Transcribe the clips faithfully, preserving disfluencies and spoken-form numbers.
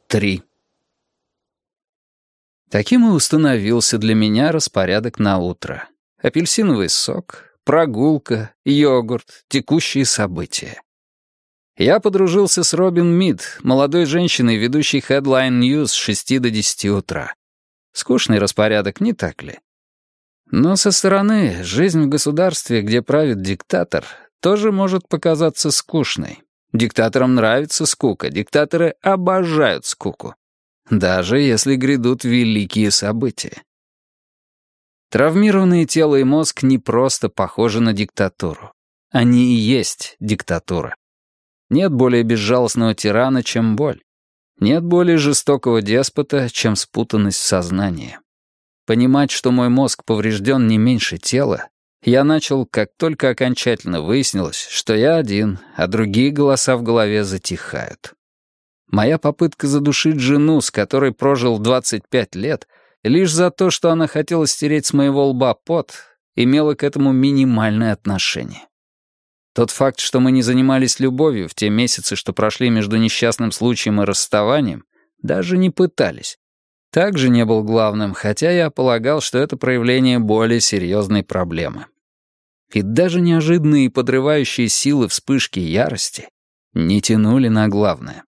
три. Таким и установился для меня распорядок на утро. Апельсиновый сок, прогулка, йогурт, текущие события. Я подружился с Робин Мид, молодой женщиной, ведущей Headline News с шести до десяти утра. Скучный распорядок, не так ли? Но со стороны жизнь в государстве, где правит диктатор, тоже может показаться скучной. Диктаторам нравится скука, диктаторы обожают скуку. Даже если грядут великие события. Травмированные тело и мозг не просто похожи на диктатуру. Они и есть диктатура. Нет более безжалостного тирана, чем боль. Нет более жестокого деспота, чем спутанность сознания. Понимать, что мой мозг поврежден не меньше тела, я начал, как только окончательно выяснилось, что я один, а другие голоса в голове затихают. Моя попытка задушить жену, с которой прожил двадцать пять лет, лишь за то, что она хотела стереть с моего лба пот, имела к этому минимальное отношение. Тот факт, что мы не занимались любовью в те месяцы, что прошли между несчастным случаем и расставанием, даже не пытались, также не был главным, хотя я полагал, что это проявление более серьезной проблемы. И даже неожиданные и подрывающие силы вспышки ярости не тянули на главное.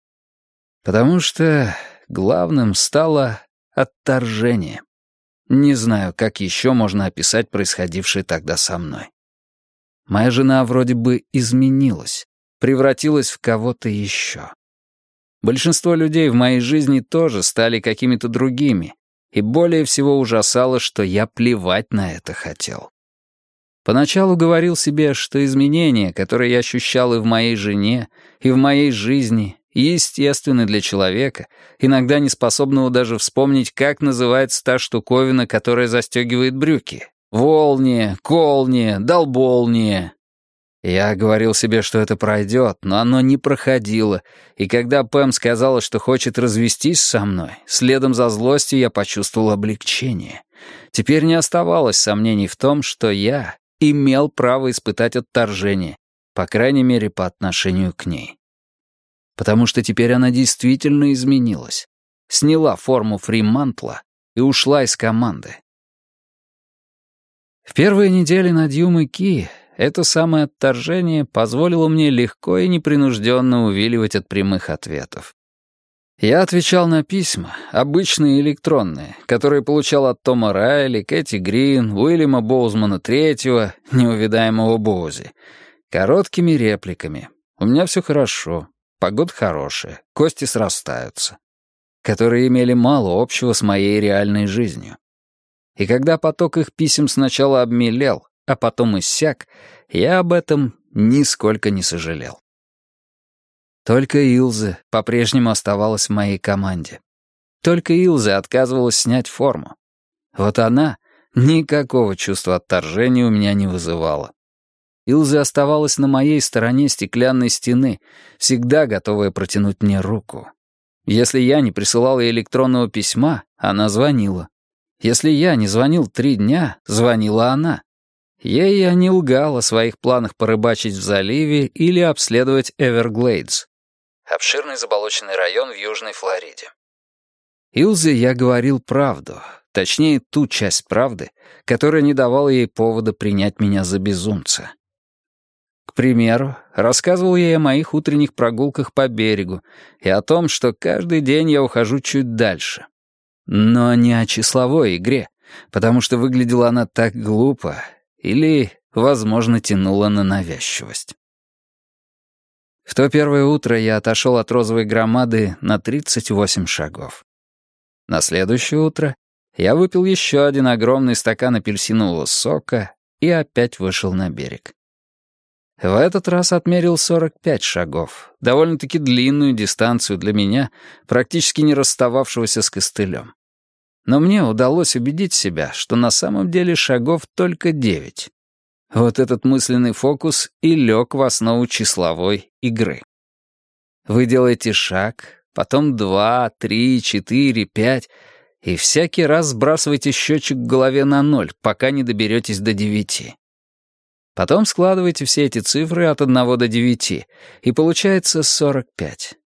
Потому что главным стало отторжение. Не знаю, как еще можно описать происходившее тогда со мной. Моя жена вроде бы изменилась, превратилась в кого-то еще. Большинство людей в моей жизни тоже стали какими-то другими, и более всего ужасало, что я плевать на это хотел. Поначалу говорил себе, что изменения, которые я ощущал и в моей жене, и в моей жизни, естественны для человека, иногда не способного даже вспомнить, как называется та штуковина, которая застегивает брюки. Волние, колние, долболние. Я говорил себе, что это пройдет, но оно не проходило, и когда Пэм сказала, что хочет развестись со мной, следом за злостью я почувствовал облегчение. Теперь не оставалось сомнений в том, что я имел право испытать отторжение, по крайней мере, по отношению к ней. Потому что теперь она действительно изменилась, сняла форму фримантла и ушла из команды. В первые недели над Юмой Ки это самое отторжение позволило мне легко и непринужденно увиливать от прямых ответов. Я отвечал на письма, обычные электронные, которые получал от Тома Райли, Кэти Грин, Уильяма Боузмана третьего, неувидаемого Боузи, короткими репликами. «У меня все хорошо, погода хорошая, кости срастаются», которые имели мало общего с моей реальной жизнью. И когда поток их писем сначала обмелел, а потом иссяк, я об этом нисколько не сожалел. Только Илзе по-прежнему оставалась в моей команде. Только Илзе отказывалась снять форму. Вот она никакого чувства отторжения у меня не вызывала. Илзе оставалась на моей стороне стеклянной стены, всегда готовая протянуть мне руку. Если я не присылал ей электронного письма, она звонила. Если я не звонил три дня, звонила она. Ей я не лгал о своих планах порыбачить в заливе или обследовать Эверглейдс. Обширный заболоченный район в Южной Флориде. Илзе я говорил правду, точнее ту часть правды, которая не давала ей повода принять меня за безумца. К примеру, рассказывал ей о моих утренних прогулках по берегу и о том, что каждый день я ухожу чуть дальше. Но не о числовой игре, потому что выглядела она так глупо или, возможно, тянула на навязчивость. В то первое утро я отошел от розовой громады на тридцать восемь шагов. На следующее утро я выпил еще один огромный стакан апельсинового сока и опять вышел на берег. В этот раз отмерил сорок пять шагов, довольно-таки длинную дистанцию для меня, практически не расстававшегося с костылем. Но мне удалось убедить себя, что на самом деле шагов только девять. Вот этот мысленный фокус и лег в основу числовой игры. Вы делаете шаг, потом два, три, четыре, пять, и всякий раз сбрасываете счетчик в голове на ноль, пока не доберетесь до девяти. Потом складываете все эти цифры от одного до девяти, и получается сорок пять.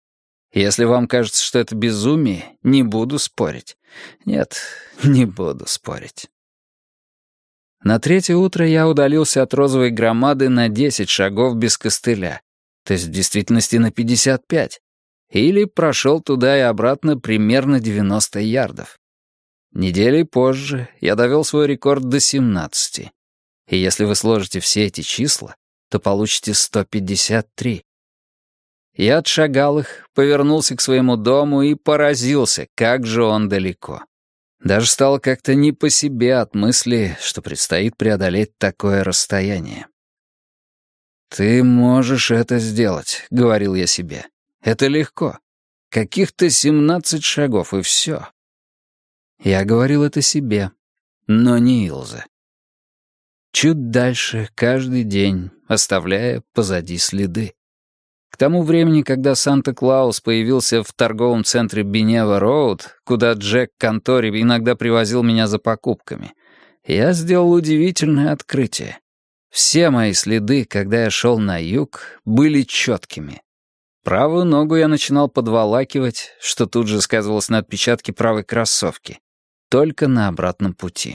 Если вам кажется, что это безумие, не буду спорить. Нет, не буду спорить. На третье утро я удалился от розовой громады на десять шагов без костыля, то есть в действительности на пятьдесят пять, или прошел туда и обратно примерно девяносто ярдов. Неделей позже я довел свой рекорд до семнадцати, и если вы сложите все эти числа, то получите сто пятьдесят три. Я отшагал их, повернулся к своему дому и поразился, как же он далеко. Даже стало как-то не по себе от мысли, что предстоит преодолеть такое расстояние. «Ты можешь это сделать», — говорил я себе. «Это легко. Каких-то семнадцать шагов, и все». Я говорил это себе, но не Илзе. Чуть дальше, каждый день, оставляя позади следы. К тому времени, когда Санта-Клаус появился в торговом центре Бенева-Роуд, куда Джек Контори иногда привозил меня за покупками, я сделал удивительное открытие. Все мои следы, когда я шел на юг, были четкими. Правую ногу я начинал подволакивать, что тут же сказывалось на отпечатке правой кроссовки, только на обратном пути.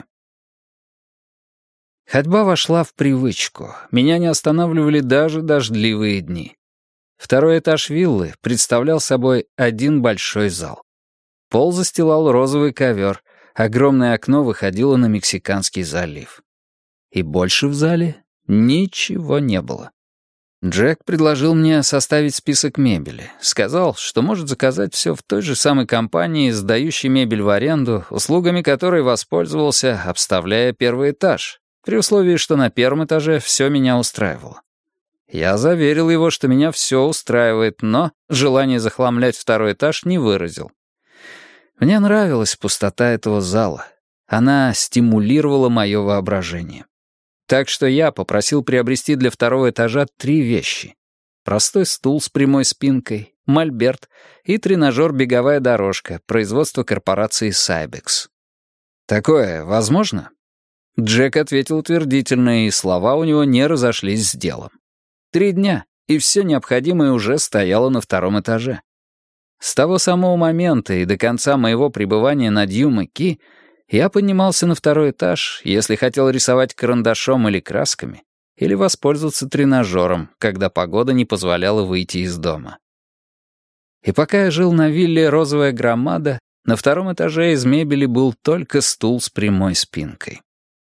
Ходьба вошла в привычку. Меня не останавливали даже дождливые дни. Второй этаж виллы представлял собой один большой зал. Пол застилал розовый ковер, огромное окно выходило на Мексиканский залив. И больше в зале ничего не было. Джек предложил мне составить список мебели. Сказал, что может заказать все в той же самой компании, сдающей мебель в аренду, услугами которой воспользовался, обставляя первый этаж, при условии, что на первом этаже все меня устраивало. Я заверил его, что меня все устраивает, но желание захламлять второй этаж не выразил. Мне нравилась пустота этого зала. Она стимулировала мое воображение. Так что я попросил приобрести для второго этажа три вещи. Простой стул с прямой спинкой, мольберт и тренажер-беговая дорожка, производства корпорации Сайбекс. «Такое возможно?» Джек ответил утвердительно, и слова у него не разошлись с делом. Три дня, и все необходимое уже стояло на втором этаже. С того самого момента и до конца моего пребывания на Дью-Маки я поднимался на второй этаж, если хотел рисовать карандашом или красками, или воспользоваться тренажером, когда погода не позволяла выйти из дома. И пока я жил на вилле «Розовая громада», на втором этаже из мебели был только стул с прямой спинкой.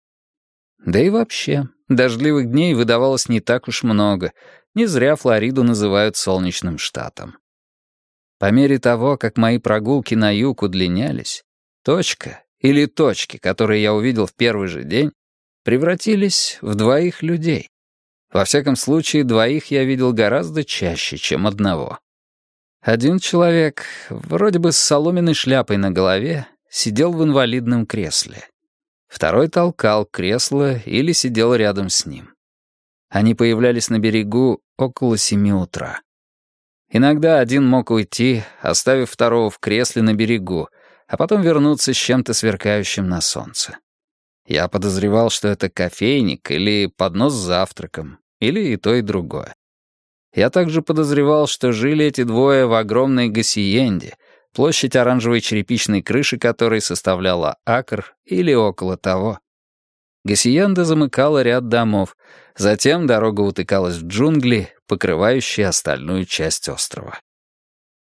Да и вообще, дождливых дней выдавалось не так уж много, не зря Флориду называют солнечным штатом. По мере того, как мои прогулки на юг удлинялись, точка или точки, которые я увидел в первый же день, превратились в двоих людей. Во всяком случае, двоих я видел гораздо чаще, чем одного. Один человек, вроде бы с соломенной шляпой на голове, сидел в инвалидном кресле. Второй толкал кресло или сидел рядом с ним. Они появлялись на берегу около семи утра. Иногда один мог уйти, оставив второго в кресле на берегу, а потом вернуться с чем-то сверкающим на солнце. Я подозревал, что это кофейник или поднос с завтраком, или и то, и другое. Я также подозревал, что жили эти двое в огромной гасиенде, площадь оранжевой черепичной крыши которой составляла акр или около того. Гасиенда замыкала ряд домов, затем дорога утыкалась в джунгли, покрывающие остальную часть острова.